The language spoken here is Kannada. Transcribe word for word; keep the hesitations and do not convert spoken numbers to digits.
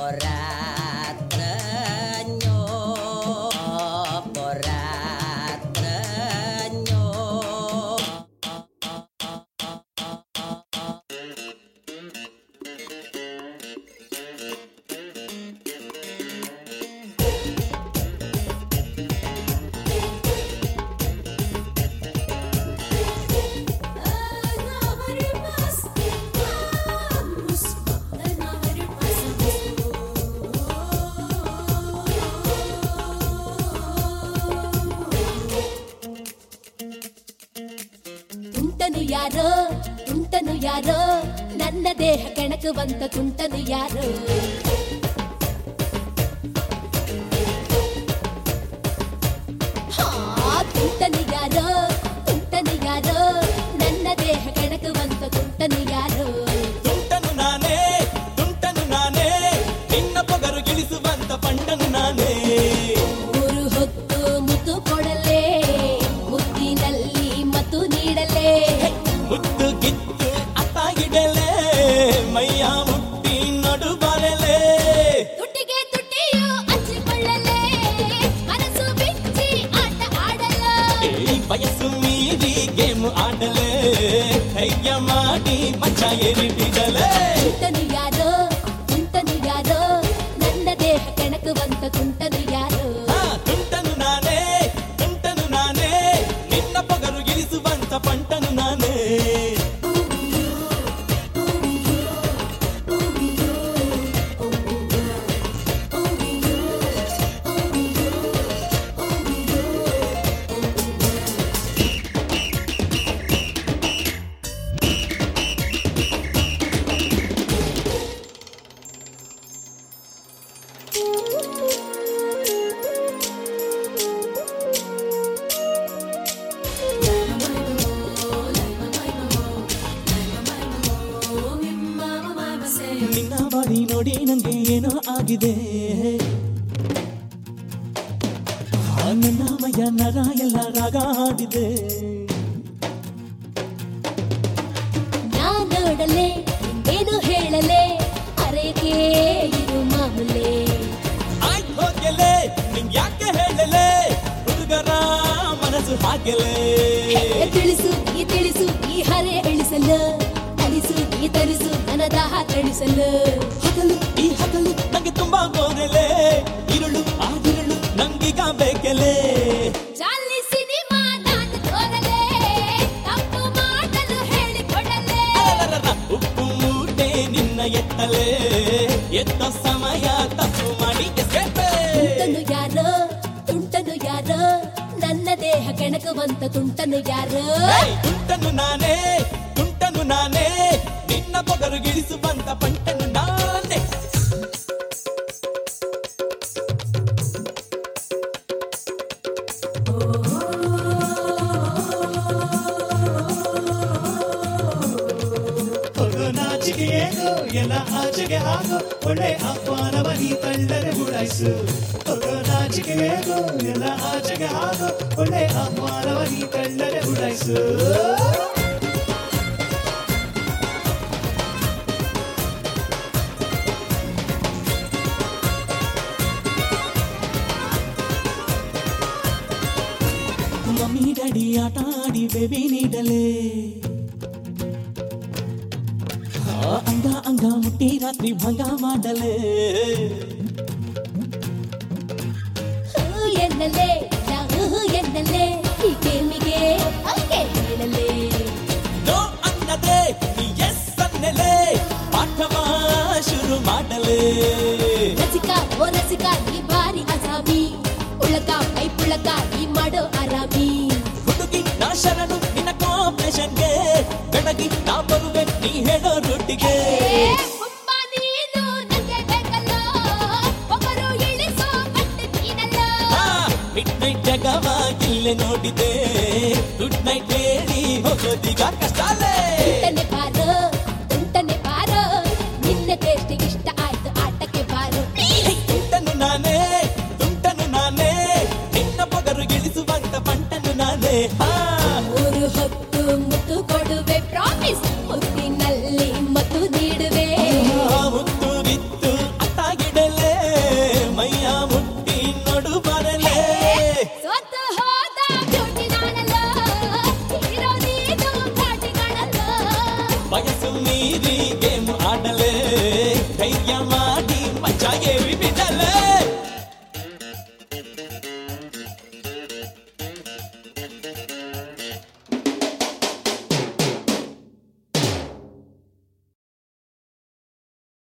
ಯಾರೋ ತುಂಟನು ಯಾರೋ ನನ್ನ ದೇಹ ಕೆಣಕುವಂತ ತುಂಟನು ಯಾರೋ ತುಂಟನು ಯಾರೋ ತುಂಟನು ಯಾರೋ ನನ್ನ ದೇಹ ಕೆಣಕುವಂತ ತುಂಟನು ಯಾರೋ ತುಂಟನು ನಾನೇ ತುಂಟನು ನಾನೇ ನಿನ್ನ ಪೊಗರು ಗಿಳಿಸುವಂತ ಪಂಡನು ನಾನೇ ಮೂರು ಹೊತ್ತು ಮುತ್ತು ಕೊಡಲೇ ಮುತ್ತಿನಲ್ಲಿ ಮತ್ತು ನೀಡಲೇ ಮುತ್ತು ಗಿತ್ತು ಅತ್ತ ಇಡಲೇ ಮೈಯ ಮುಟ್ಟಿ ನಡು ಬಾರಲೇ ತುಟಿಗೆ ತುಟಿಯು ಹಚ್ಚಿಕೊಳ್ಳಲೇ ಮನಸ್ಸು ಬಿಚ್ಚಿ ಆಟ ಆಡಲ ವಯಸ್ಸು ಮೀರಿ ಗೇಮ್ ಆಡಲೇ ಕೈಯ ಮಾಡಿ ಮಚ್ಚ ಏರಿಬಿಡಲೇ ತುಂಟನು ಯಾರೋ ತುಂಟನು ಯಾರೋ ನನ್ನ ದೇಹ ಕೆಣಕುವಂತ ತುಂಟನು ಯಾರೋ ತುಂಟನು ನಾನೇ ತುಂಟನು ನಾನೇ ನಿನ್ನ ಪೊಗರು ಗಿಳಿಸುವಂತ ಪಂಟನು ನಾನೇ ನಿನ್ನ ಬಾಡಿ ನೋಡಿ ನಂಗೆ ಏನೋ ಆಗಿದೆ ನನ್ನ ಮೈಯ ನರ ಎಲ್ಲ ರಾಗ ಹಾಡಿದೆ ನಾ ನೋಡಲೇ ಏನು ಹೇಳಲೇ ಅರೆಗೆ ಇರು ಮಾಮೂಲೆ ಆಯ್ತು ಹೋಗಲೇ ನಿಂಗ್ ಯಾಕೆ ಹೇಳಲೇ ಹುಡುಗರ ಮನಸ್ಸು ಹಾಗೆಲೇ ತಿಳಿಸು ಈ ತಿಳಿಸು ಈ ಹರೆ ಇಳಿಸಲು ತರಿಸು ಈ ತರಿಸು ನನ್ನ ದಾಹ ತಣಿಸಲು ಹಗಲು ಈ ಹಗಲು ನಂಗೆ ತುಂಬಾ ಬೋರಲೇ ಇರುಳು ಆಗಿರುಳು ನಂಗೀಗ ಬೇಕಲೇ ಚಾಲಿ ಸಿನಿಮಾ ನಾನು ತೋರಲೇ ತಪ್ಪು ಮಾಡಲು ಹೇಳಿಕೊಡಲೇ ಉಪ್ಪು ಮೂಟೆ ನಿನ್ನ ಎತ್ತಲೇ ಎತ್ತ ಸಮಯ ತಪ್ಪು ಮಾಡಿ ತುಂಟನು ಯಾರೋ ತುಂಟನು ಯಾರೋ ನನ್ನ ದೇಹ ಕೆಣಕುವಂತ ತುಂಟನು ಯಾರೋ ತುಂಟನು ನಾನೇ ತುಂಟನು ನಾನೇ ನಿನ್ನ ಪೊಗರು ಗಿಳಿಸುವಂತ ಪಂಟನು ನಾನೇ ನಾಚಿಕೆ ಏನು ಎಲ್ಲ ಆಚೆಗೆ ಹಾಕು ಒಳ್ಳೆ ಆಹ್ವಾನವ ನೀ ತಳ್ಳರೆ ಗುಡಾಯಿಸು ನಾಚಿಕೆ ಏನು ಎಲ್ಲ ಆಚೆಗೆ ಹಾಕು ಒಳ್ಳೆ ಆಹ್ವಾನವ ನೀ ತಳ್ಳರೆ ಗುಡಾಯಿಸು ಮಮ್ಮಿ ಡ್ಯಾಡಿ ಆಟ ಆಡಿ ಬೇಬಿ ನೀಡಲೇ ಅಂಗ ಅಂಗ ಮುಟ್ಟಿ ರಾತ್ರಿ ಭಂಗ ಮಾಡಲೇ ಎನ್ನಲೇ ನಾವು ಎನ್ನಲೇ ಈ ಗೇಮಿಗೆ ಅಂಗೆ ಹೇಳಲೇ ನೋ ಅನ್ನದೆ ನೀ ಎಸ್ ಅನ್ನಲೇ ಪಾಠವ ಶುರು ಮಾಡಲೇ ರಸಿಕ ಓ ರಸಿಕ ಈ ಬಾರಿ ಅಸಾಮಿ ಉಳಕ ಕೈ ಪುಳಕ ಈ ಮಾಡೋ ಆರಾಮಿ ಹುಡುಗಿ ನಾ ಶರಣು ನಿನ್ನ ಕಾಂಪಿಟೇಷನ್ಗೆ ಬೆಳಗಿ ನಾ ಬರುವೆ ನೀ ಹೇಳೋ ರೊಟ್ಟಿಗೆ ನೀನು ನಂಗೆ ಬೇಕಲ್ಲೋ ಒಬ್ಬರು ಇಳಿಸೋ ಗಟ್ಟಿ ನೀನಲ್ಲೋ ಮಿಡ್ ನೈಟ್ ಜಗವ ಇಲ್ಲೇ ನೋಡಿದೆ ಗುಡ್ ನೈಟ್ ಹೇಳಿ ಹೋಗೋದೀಗ ಕಷ್ಟಲೇ